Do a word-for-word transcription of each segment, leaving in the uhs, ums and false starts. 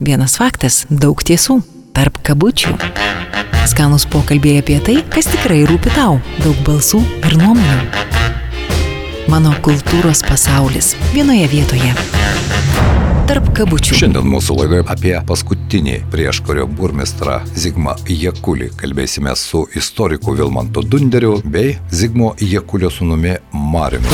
Vienas faktas, daug tiesų. Tarp kabučių. Skanūs pokalbiai apie tai, kas tikrai rūpi tau. Daug balsų ir nuomonių. Mano kultūros pasaulis vienoje vietoje. Tarp kabučių. Šiandien mūsų laidoje apie paskutinį prieškario burmistrą Zigmą Jakulį. Kalbėsime su istoriku Vilmantu Dunderiu bei Zigmo Jakulio sūnumi Mariumi.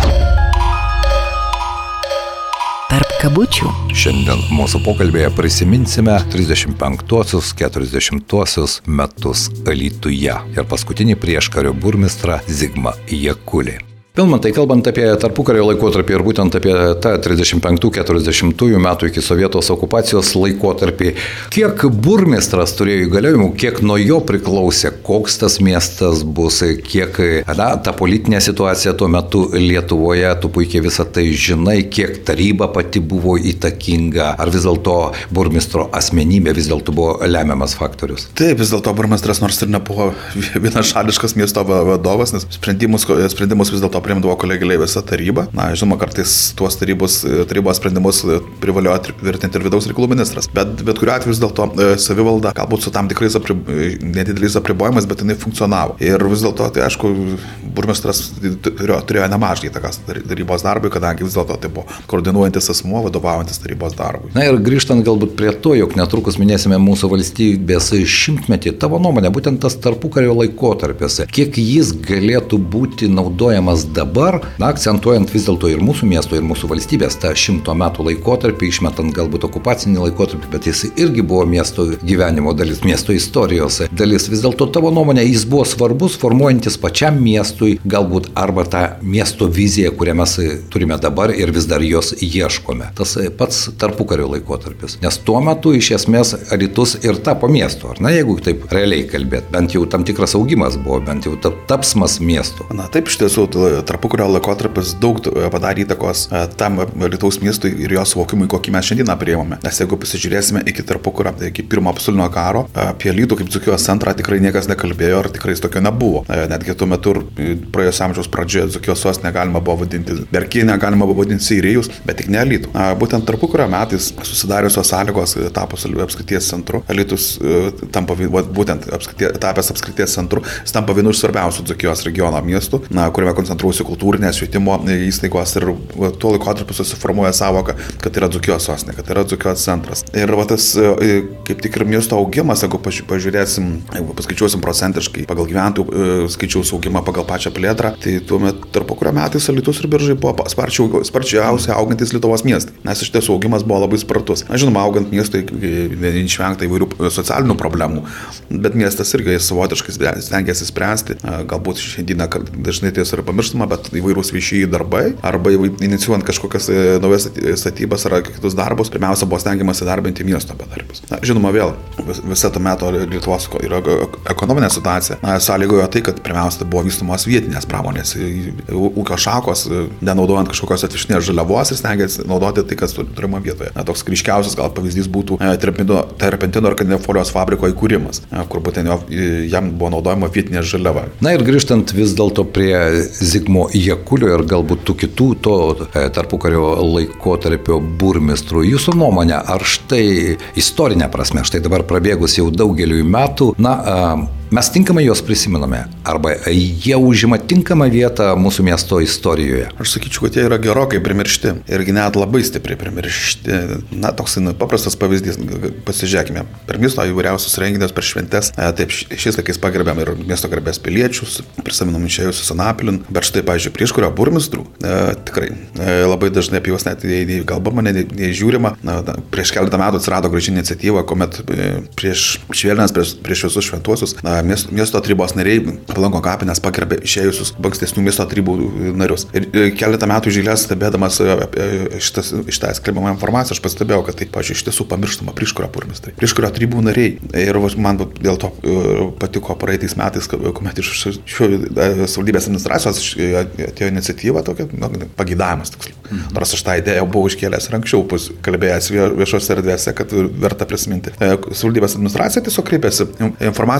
Tarp kabučių. Šiandien mūsų pokalbėje prisiminsime trisdešimt penktuosius keturiasdešimtuosius metus Alytuje ir paskutinį prieškario burmistrą Zigmą Jakulį. Vilmantai, kalbant apie tarpukario laikotarpį ir būtent apie tą trisdešimt penktų keturiasdešimtųjų metų iki sovietos okupacijos laikotarpį, kiek burmistras turėjo įgaliojimų, kiek nuo jo priklausė, koks tas miestas bus, kiek na, ta politinė situacija tuo metu Lietuvoje, tu puikiai visą tai žinai, kiek taryba pati buvo įtakinga, ar vis dėlto burmistro asmenybė vis dėlto buvo lemiamas faktorius? Taip, vis dėlto burmistras nors ir nebuvo vienašališkas miesto vadovas, nes sprendimus, sprendimus vis dėlto priimdavo kolegialiai visa taryba. Na, žinoma, kartais tuos tarybos, tarybos sprendimus privalėjo tvirtinti ir vidaus reikalų ministras. Bet, bet kuriuo atveju vis dėlto savivalda, galbūt su tam tikrais apri, nedideliais apribojimais, bet jinai funkcionavo. Ir vis dėlto, tai aišku, burmistras turėjo, turėjo nemažai įtakas tarybos darbui, kadangi vis dėlto tai buvo koordinuojantis asmuo, vadovaujantis tarybos darbui. Na ir grįžtant galbūt prie to, jog netrukus minėsime mūsų valstybės šimtmetį, tavo nuomonė, būtent tas tarpukario laikotarpis, kiek jis galėtų būti naudojamas dabar, na, akcentuojant vis dėlto ir mūsų miesto, ir mūsų valstybės tą šimto metų laikotarpį, išmetant galbūt okupacinį laikotarpį, bet jis irgi buvo miesto gyvenimo dalis, miesto istorijos dalis. Vis dėlto tavo nuomonė, jis buvo svarbus, formuojantis pačiam miestui, galbūt arba tą miesto viziją, kurią mes turime dabar ir vis dar jos ieškome. Tas pats tarpukario laikotarpis. Nes tuo metu iš esmės Alytus ir tapo miestu, ar na, jeigu taip realiai kalbėt, bent jau tam tikras augimas buvo, bent jau tapsmas miestu. Na, taip iš tiesų, tarpukario laikotarpis daug padarė įtakos tam Alytaus miestui ir jo suvokimui, kokį mes šiandieną priėmame. Nes jeigu pasižiūrėsime iki tarpukario, tai iki pirmo pasaulinio karo, apie Alytų kaip Dzūkijos centrą tikrai niekas nekalbėjo ir tikrai tokio nebuvo. Netgi tuo metu praėjus amžiaus pradžioje Dzūkijos sostinę galima buvo vadinti Berkinę, galima buvo vadinti Seirijus, bet tik ne Alytų. Būtent tarpukario metais susidariusios sąlygos tapus apskrities centru, Alytus tampa būtent apskrities, tapęs apskrities centru, jis tampa vienu iš svarbiausių Dzūkijos regiono miestų, kuriame koncentruosi kultūrinės švietimo įstaigos ir tuo laikotarpiu susiformuoja savoka, kad yra Dzūkijos sostinė, kad yra Dzūkijos centras. Ir va, tas kaip tik ir miesto augimas, jeigu pažiūrėsim, jeigu paskaičiuosim procentiškai pagal gyventojų skaičiaus augimą pagal pačią plėtrą, tai tuomet tarpukario metais Alytus ir Biržai buvo sparčiausiai augantis Lietuvos miestai, nes iš tiesų augimas buvo labai spartus. Na, žinoma, augant miestui neišvengta įvairių socialinių problemų, bet miestas irgi savotiškai stengiasi spręsti. Galbūt šiandieną dažnai tai yra pamirštama, bet įvairūs viešieji darbai arba inicijuojant kažkokias naujas statybas ar kitus darbus, pirmiausia buvo stengiamas įdarbinti miesto bedarbius. Na, žinoma, vėl visą tą meto Lietuvos yra ekonominė situacija. Na, sąlygojo tai, kad pirmiausia tai buvo vystomos vietinės pramonės, ūkio šakos, nenaudojant kažkokios atvišnės žaliavos ir stengiasi naudoti tai, kas turima vietoje. Na, toks ryškiausias gal pavyzdys būtų terpentino ir kanifolijos fabriko įkūrimas, kur būtent jam buvo naudojama vietinė žaliava. Na ir grįžtant vis dėlto prie Zigmo Jakulio ir galbūt tų kitų to tarpukario laikotarpio burmistrų. Jūsų nuomonė, ar štai istorinė prasme, štai dabar prabėgus jau daugeliui metų, na, mes tinkamai juos prisiminame, arba jie užima tinkamą vietą mūsų miesto istorijoje? Aš sakyčiau, kad jie yra gerokai primiršti irgi net labai stipriai primiršti. Na, toks paprastas pavyzdys, pasižiūrėkime, per miesto įvairiausius renginius, per šventes, taip, šiais laikais pagerbėm ir miesto garbės piliečius, prisiminam išėjusius Anapilin, bet štai, pavyzdžiui, prieš kurio burmistrų, e, tikrai e, labai dažnai apie juos net nei kalbama, nei, nei žiūrima. Na, prieš keletą metų atsirado graži iniciatyva, kuomet e, prieš švėlinės, prieš, prieš visus šventuosius, na, miesto, miesto tarybos nariai Palanko kapines pagerbė išėjusius ankstesnių miesto tarybų narius. Ir e, keletą metų iš eilės stebėdamas e, šitas, šitą skelbiamą informaciją, aš pastebėjau, kad tai, pavyzdžiui, iš tiesų pamirštama prieš kurio burmistrai, prieš kurio tarybų nariai. Ir man dėl to e, patiko praeitais metais, kuomet iš šio savivaldybės administracijos atėjo iniciatyva tokia, nu, pageidavimas tiksliau. Mhm. Nors aš tą idėją buvau iškėlęs ir anksčiau, kalbėjęs viešose erdvėse, kad verta prisiminti. Savivaldybės administracija tiesiog kreipėsi informacijos pateikti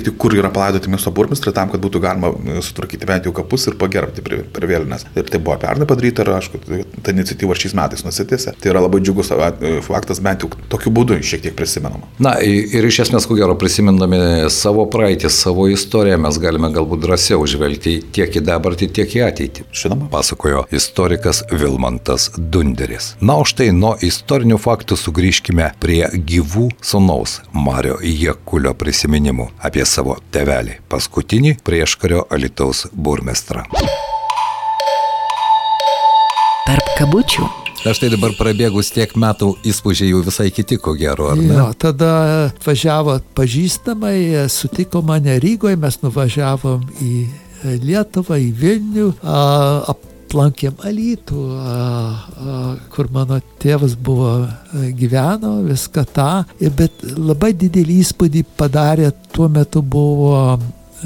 nuvykti, kur yra palaidoti miesto burmistrai, tam, kad būtų galima sutvarkyti bent jau kapus ir pagerbti prie, prie vėlinės. Ir tai buvo pernai padaryta ir, aišku, ta iniciatyva šiais metais nusitėse. Tai yra labai džiugus faktas, bent jau tokiu būdu šiek tiek prisimenama. Na ir iš esmės, ko gero, prisimindami savo praeitį, savo istoriją, mes galime galbūt drąsiau žvelgti tiek į dabartį, tiek į ateitį. Žinoma, pasakojo istorikas Vilmantas Dunderis. Na, o štai nuo istorinių faktų sugrįžkime prie gyvų sūnaus Mario Jakulio prisiminimų apie savo tėvelį, paskutinį prieškario Alytaus burmestrą. Tarp kabučių. Aš tai dabar prabėgus tiek metų įspūdžiai jau visai kiti, ko gero, ar ne? Jo, tada važiavo pažįstamai, sutiko mane Rygoje, mes nuvažiavom į Lietuvą, į Vilnių, aplankėm Alytų, kur mano tėvas buvo gyveno, viską tą, bet labai didelį įspūdį padarė, tuo metu buvo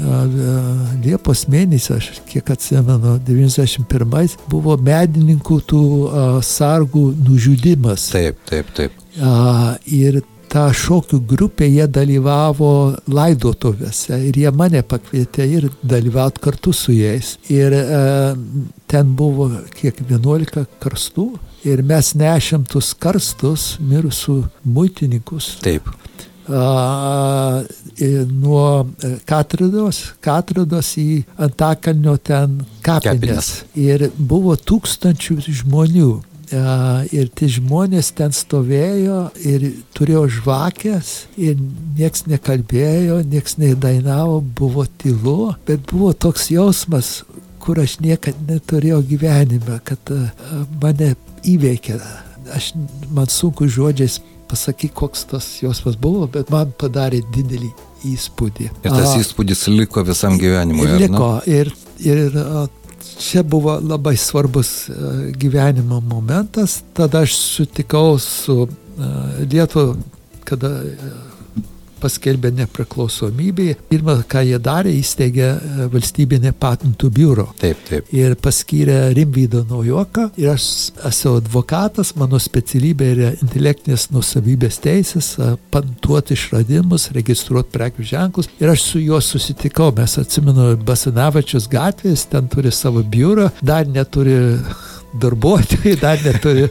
Liepos mėnesį, aš kiek atsimenu, devyniasdešimt pirmais buvo medininkų tų a, sargų nužudymas. Taip, taip, taip. A, ir ta šokių grupė, jie dalyvavo laidotuvėse ir jie mane pakvietė ir dalyvauti kartu su jais. Ir a, ten buvo kiek vienuolika karstų ir mes nešėm tus karstus mirusių muitininkus. Taip. Uh, nuo Katridos, Katridos į Antakalnio ten kapines. Ir buvo tūkstančių žmonių. Uh, ir tie žmonės ten stovėjo ir turėjo žvakės ir nieks nekalbėjo, nieks nedainavo, buvo tylu, bet buvo toks jausmas, kur aš niekad neturėjau gyvenime, kad uh, mane įveikė. Aš, man sunku žodžiais pasakyk, koks tas jausmas buvo, bet man padarė didelį įspūdį. Ir tas įspūdis liko visam gyvenimui, ar ne? Liko. Ir, ir čia buvo labai svarbus gyvenimo momentas. Tada aš sutikau su Lietuva, kada paskelbė nepriklausomybę. Pirmą, ką jie darė, įsteigė valstybinę patentų biuro. Taip, taip. Ir paskyrė Rimvydą Naujoką. Ir aš esu advokatas, mano specialybė yra intelektinės nuosavybės teisės, patentuoti išradimus, registruoti prekių ženklus. Ir aš su juo susitikau. Mes atsimenu Basanavičiaus gatvės, ten turi savo biurą, dar neturi darbuotojai, dar neturi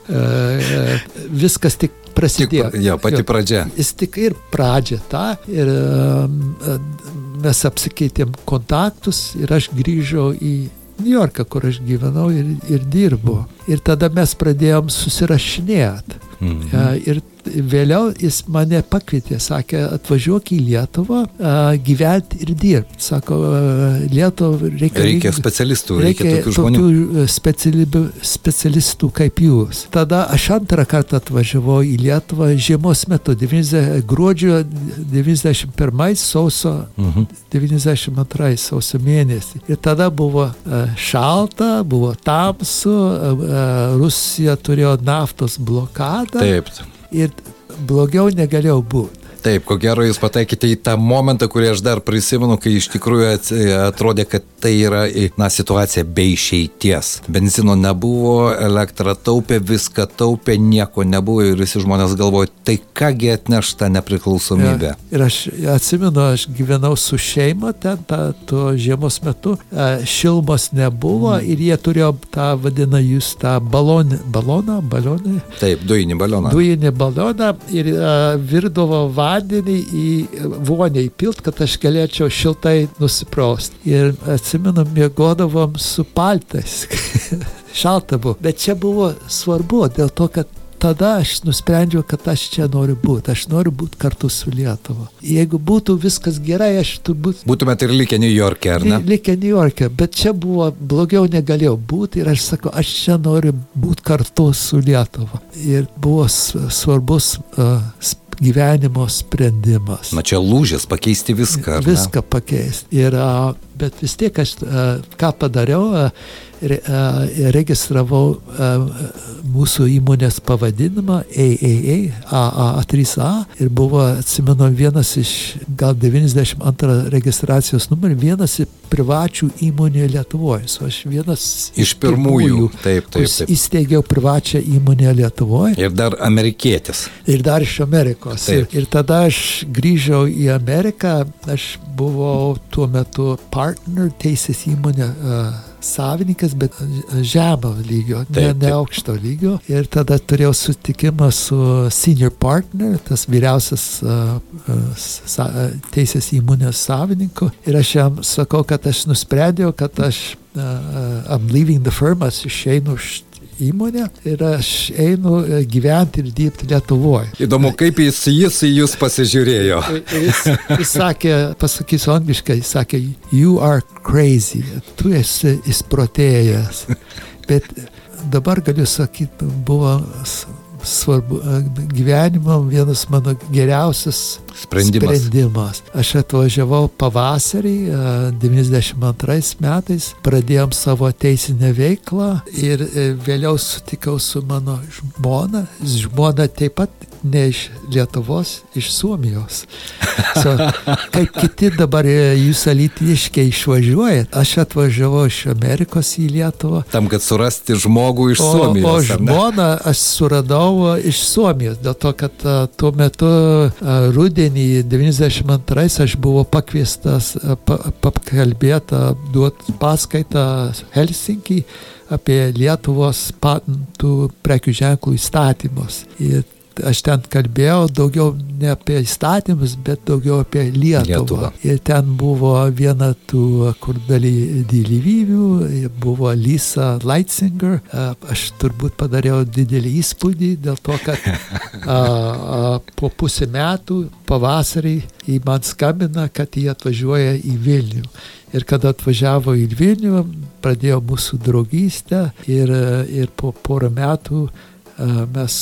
uh, viskas tik prasidėjo. Tik, jo, pati pradžia. Jis tik ir pradžia tą ir uh, mes apsikeitėm kontaktus ir aš grįžau į Niujorką, kur aš gyvenau ir, ir dirbu. Ir tada mes pradėjom susirašinėti. Mhm. Uh, ir vėliau jis mane pakvietė, sakė, atvažiuok į Lietuvą, uh, gyventi ir dirbti. Sako, uh, Lietuvą reikia... Reikia specialistų, reikia, reikia tokių žmonių. Tokių specialistų kaip jūs. Tada aš antrą kartą atvažiavau į Lietuvą žiemos metu, gruodžio devyniasdešimt pirmais, sausio mhm. devyniasdešimt antrais, sausio mėnesį. Ir tada buvo uh, šalta, buvo tamsu, uh, uh, Rusija turėjo naftos blokadą. Taip. Ir blogiau negalėjau būti. Taip, ko gero jūs pataikite į tą momentą, kurį aš dar prisimenu, kai iš tikrųjų atrodė, kad tai yra, na, situacija be išeities. Benzino nebuvo, elektrą taupė, viską taupė, nieko nebuvo ir visi žmonės galvoja, tai kągi atneš tą nepriklausomybę. Ja, ir aš atsimenu, aš gyvenau su šeima ten, ta, tuo žiemos metu, šilmos nebuvo mm. ir jie turėjo tą, vadina jūs, tą balonį, baloną, balonį? Taip, dujinį baloną. Dujinį baloną ir uh, virdavo vandenį į vonę įpilt, kad aš galėčiau šiltai nusiprausti. Ir atsimenu, miegodavom su paltais. Šalta buvo. Bet čia buvo svarbu, dėl to, kad tada aš nusprendžiau, kad aš čia noriu būti. Aš noriu būti kartu su Lietuva. Jeigu būtų viskas gerai, aš turbūt... Būtumėt ir likę Niujorke, ar ne? Likę Niujorke, bet čia buvo blogiau negalėjau būti ir aš sakau, aš čia noriu būti kartu su Lietuva. Ir buvo svarbus uh, gyvenimo sprendimas. Na čia lūžis, pakeisti viską. Viską pakeisti. Ir, bet vis tiek aš ką padariau, re, registravau mūsų įmonės pavadinimą A A A trys A ir buvo, atsimenu, vienas iš gal devyniasdešimt antrą registracijos numerį, vienas iš privačių įmonė Lietuvoje. So aš vienas iš pirmųjų, taip, taip, taip. Įsteigiau privačią įmonę Lietuvoje. Ir dar amerikietis. Ir dar iš Amerikos. Ir, ir tada aš grįžau į Ameriką, aš buvau tuo metu partner teisės įmonė uh, savininkas, bet žemo lygio, taip, ne, ne aukšto lygio. Ir tada turėjau sutikimą su senior partner, tas vyriausias uh, sa, teisės įmonės savininku. Ir aš jam sakau, kad aš nusprendžiau, kad aš uh, I'm leaving the firm, aš išeinu iš įmonę ir aš einu gyventi ir dirbti Lietuvoje. Įdomu, kaip jis, jis į jūs pasižiūrėjo. Jis, jis sakė, pasakysiu angliškai, jis sakė, you are crazy, tu esi išprotėjęs. Bet dabar galiu sakyti, buvo svarbu, gyvenimo vienas mano geriausias sprendimas. sprendimas. Aš atvažiavau pavasarį, devyniasdešimt antrais metais, pradėjom savo teisinę veiklą ir vėliau sutikau su mano žmona. Žmona taip pat ne iš Lietuvos, iš Suomijos. So, kaip kiti dabar jūs alytiškiai išvažiuojat, aš atvažiavau iš Amerikos į Lietuvą. Tam, kad surasti žmogų iš o, Suomijos. O žmoną aš suradau iš Suomijos, dėl to, kad uh, tuo metu uh, rudenį devyniasdešimt antrais aš buvau pakviestas uh, pa, pakalbėta, duot paskaitą Helsinkį apie Lietuvos patentų prekių ženklų įstatymus. Ir aš ten kalbėjau daugiau ne apie įstatymus, bet daugiau apie Lietuvą. Lietuvą. Ir ten buvo viena tų, kur dalyvių, buvo Lisa Leitzinger. Aš turbūt padariau didelį įspūdį dėl to, kad a, a, po pusę metų pavasarį jį man skambina, kad jie atvažiuoja į Vilnių. Ir kada atvažiavo į Vilnių, pradėjo mūsų draugystę ir, ir po porą metų a, mes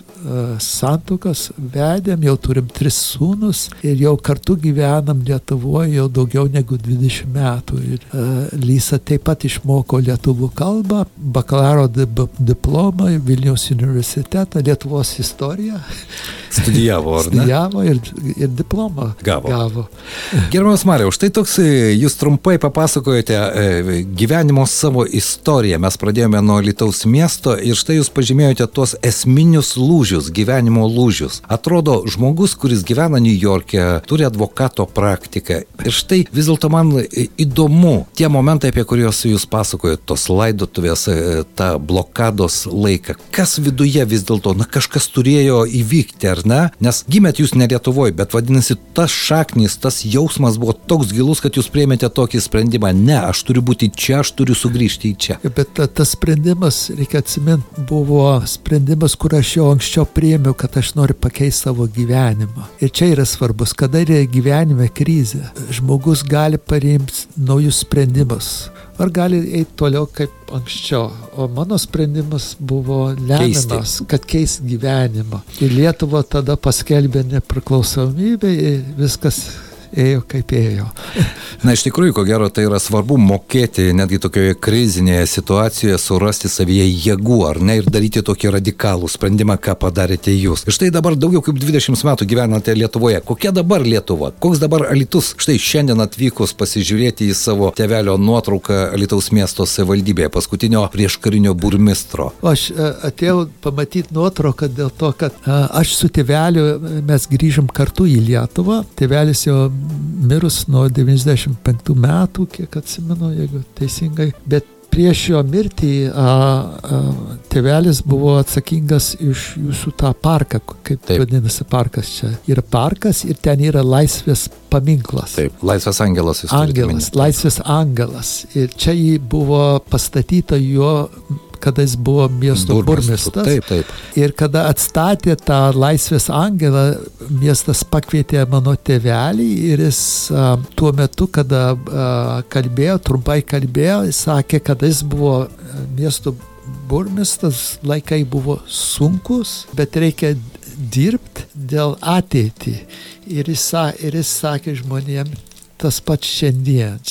santuokas vedėm, jau turim tris sūnus ir jau kartu gyvenam Lietuvoje jau daugiau negu dvidešimt metų. Ir uh, Lisa taip pat išmoko lietuvų kalbą, bakalauro dip- diplomą Vilniaus universitetą, Lietuvos istoriją. Studijavo, ar ne? Studijavo ir, ir diplomą gavo. gavo. Gerbiamas Mariau, štai toks, jūs trumpai papasakojote e, gyvenimo savo istoriją. Mes pradėjome nuo Alytaus miesto ir štai jūs pažymėjote tuos esminius lūžius, gyvenimo lūžius. Atrodo, žmogus, kuris gyvena New York'e, turi advokato praktiką. Ir štai vis dėlto man įdomu tie momentai, apie kuriuos jūs pasakojate, tos laidotuvės, tą blokados laiką. Kas viduje vis dėlto, na kažkas turėjo įvykti, ar ne? Nes gimėt jūs ne Lietuvoje, bet vadinasi, tas šaknis, tas jausmas buvo toks gilus, kad jūs priėmėte tokį sprendimą. Ne, aš turiu būti čia, aš turiu sugrįžti į čia. Bet ta, tas sprendimas, reikia atsiminti, buvo sprendimas, kur aš jau anksčiau priėmiau, kad aš noriu pakeisti savo gyvenimą. Ir čia yra svarbus, kada yra gyvenime krizė, žmogus gali parimti naujus sprendimus. Ar gali eiti toliau kaip anksčiau. O mano sprendimas buvo lemiamas, kad keist gyvenimą. Ir Lietuva tada paskelbė nepriklausomybę ir viskas ėjo kaip ėjo. Na, iš tikrųjų, ko gero, tai yra svarbu mokėti netgi tokioje krizinėje situacijoje surasti savyje jėgų, ar ne, ir daryti tokį radikalų sprendimą, ką padarėte jūs. Ir štai dabar daugiau kaip dvidešimt metų gyvenate Lietuvoje. Kokia dabar Lietuva? Koks dabar Alytus? Štai šiandien atvykus pasižiūrėti į savo tėvelio nuotrauką Alytaus miesto savivaldybėje, paskutinio prieškarinio burmistro. O aš atėjau pamatyti nuotrauką dėl to, kad aš su tėveliu mes grįžom kartu į Lietuvą. Tėvelis jau mirus nuo devyniasdešimt penktų metų, kiek atsimenu, jeigu teisingai. Bet prieš jo mirtį a, a, tėvelis buvo atsakingas iš jūsų tą parką, kaip Taip. vadinasi parkas čia. Yra parkas ir ten yra Laisvės paminklas. Taip, Laisvės angelas. Angelas, Laisvės angelas. Ir čia jį buvo pastatyta jo, kada jis buvo miesto burmistras. Taip, taip. Ir kada atstatė tą Laisvės angelą, miestas pakvietė mano tėvelį ir jis a, tuo metu, kada a, kalbėjo, trumpai kalbėjo, jis sakė, kad jis buvo miesto burmistras, laikai buvo sunkus, bet reikia dirbti dėl ateitį. Ir jis, ir jis sakė žmonėms tas pats šiandien,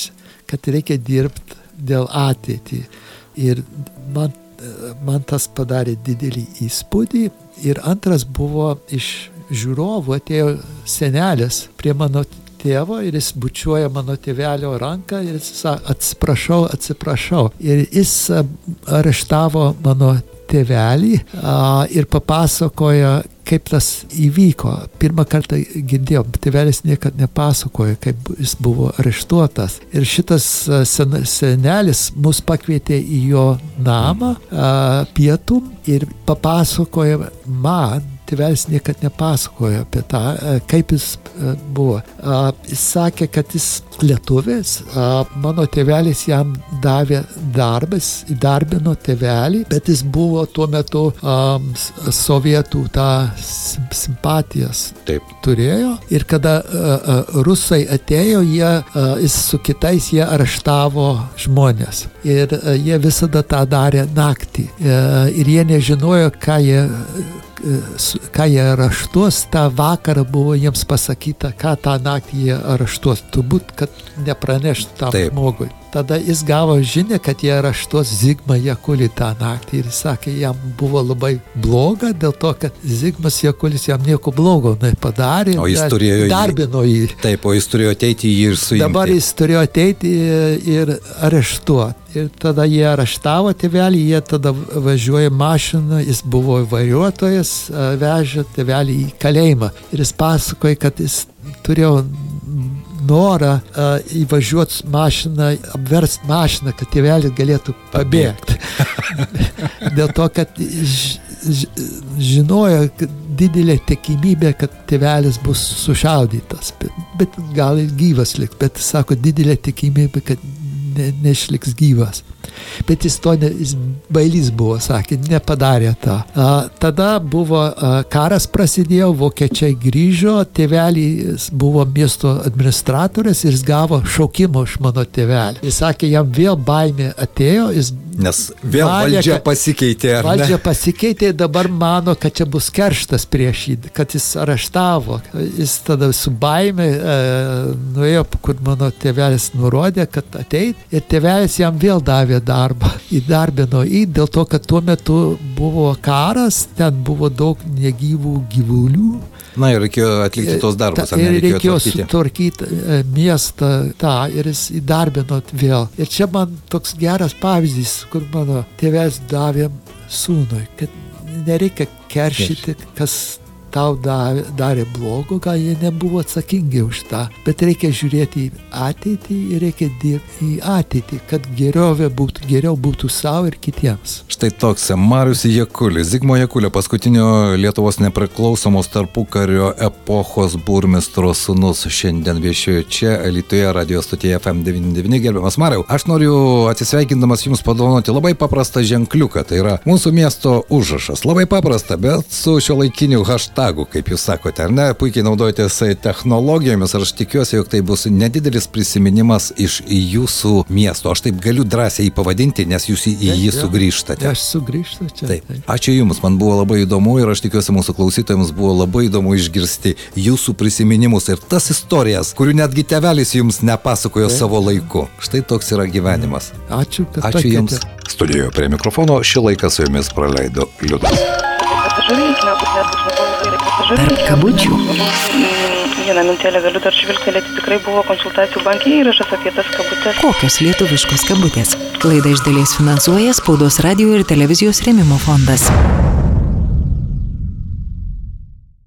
kad reikia dirbti dėl ateitį. Ir man, man tas padarė didelį įspūdį. Ir antras buvo iš žiūrovų, atėjo senelis prie mano tėvo ir jis bučiuoja mano tėvelio ranką ir jis sako, atsiprašau, atsiprašau. Ir jis areštavo mano tėvelį a, ir papasakoja, kaip tas įvyko. Pirmą kartą girdėjau, tėvelis niekad nepasakojo, kaip jis buvo areštuotas. Ir šitas sen, senelis mus pakvietė į jo namą a, pietum ir papasakoja man, tėvelis niekad nepasakojo apie tą, kaip jis buvo. Jis sakė, kad jis lietuvis, mano tėvelis jam davė darbas, įdarbino tėvelį, bet jis buvo tuo metu um, sovietų tą simpatijas Taip. turėjo. Ir kada uh, rusai atėjo, jie, uh, jis su kitais jie areštavo žmonės. Ir uh, jie visada tą darė naktį. Uh, ir jie nežinojo, ką jie ką jie areštuos, tą vakarą buvo jiems pasakyta, ką tą naktį jie areštuos. Turbūt, kad nepraneštų tam Taip. žmogui. Tada jis gavo žinią, kad jie areštuos Zigmą Jakulį tą naktį. Ir jis sakė, jam buvo labai bloga, dėl to, kad Zigmas Jakulis jam nieko blogo nepadarė. O jis turėjo darbino jį. Taip, o jis turėjo ateiti jį ir suimti. Dabar jis turėjo ateiti ir areštuoti. Ir tada jie areštavo tėvelį, jie tada važiuoja mašiną, jis buvo vairuotojas, vežė tėvelį į kalėjimą. Ir jis pasakoja, kad jis turėjo norą uh, įvažiuoti mašiną, apversti mašiną, kad tėvelis galėtų pabėgti. Dėl to, kad ž, ž, žinojo didelė tikimybė, kad tėvelis bus sušaudytas. Bet, bet gal ir gyvas liks, bet sako, didelė tikimybė, kad ne, neišliks gyvas. Bet jis to, ne, jis bailys buvo, sakė, nepadarė tą. A, tada buvo a, karas prasidėjo, vokiečiai grįžo, tėvelis buvo miesto administratorius ir jis gavo šaukimą iš mano tėvelį. Jis sakė, jam vėl baimė atėjo, jis Nes vėl valė, valdžia pasikeitė, ar valdžia ne? Valdžia pasikeitė, dabar mano, kad čia bus kerštas prieš jį, kad jis areštavo. Jis tada su baime e, nuėjo, kur mano tėvelis nurodė, kad ateit. Ir tėvelis jam vėl davė darbą. Įdarbino jį dėl to, kad tuo metu buvo karas, ten buvo daug negyvų gyvulių. Na ir reikėjo atlikti tos darbus, ar ir nereikėjo reikėjo tvarkyti? sutvarkyti e, miestą tą ir jis įdarbino vėl. Ir čia man toks geras pavyzdys, kur mano tėvelis davė sūnui, kad nereikia keršyti, kas tau davė, darė blogo, gal jie nebuvo atsakingi už tą, bet reikia žiūrėti į ateitį ir reikia dirbti į ateitį, kad geriau būtų, geriau būtų savo ir kitiems. Štai toks Marius Jakulis, Zigmo Jakulio, paskutinio Lietuvos nepriklausomos tarpukario epochos burmistro sūnus, šiandien viešėjo čia Alytuje radio stotyje F M devyniasdešimt devyni. Gerbiamas Mariau, aš noriu atsisveikindamas jums padovanoti labai paprastą ženkliuką, tai yra mūsų miesto užrašas. Labai paprasta, bet su šiuolaikiniu hashtagu, kaip jūs sakote, ar ne, puikiai naudojatės technologijomis, ar aš tikiuosi, jog tai bus nedidelis prisiminimas iš jūsų miesto. Aš taip galiu drąsiai jį pavadinti, nes jūs į jį sugrįžtate. Aš sugrįžtu čia. Taip. Ačiū Jums, man buvo labai įdomu ir aš tikiuosi mūsų klausytojams buvo labai įdomu išgirsti jūsų prisiminimus ir tas istorijas, kurių netgi tėvelis Jums nepasakojo Taip. savo laiku. Štai toks yra gyvenimas. Ačiū, kad Ačiū Jums. Studijoje prie mikrofono šį laiką su Jumis praleido Liudas. Tarp kabučių. Vieną mintelę galiu dar žvilgtelėti, tikrai buvo konsultacijų banke įrašas apie tas kabutės. Kokios lietuviškos kabutės? Laidą iš dalies finansuoja Spaudos radijo ir televizijos rėmimo fondas.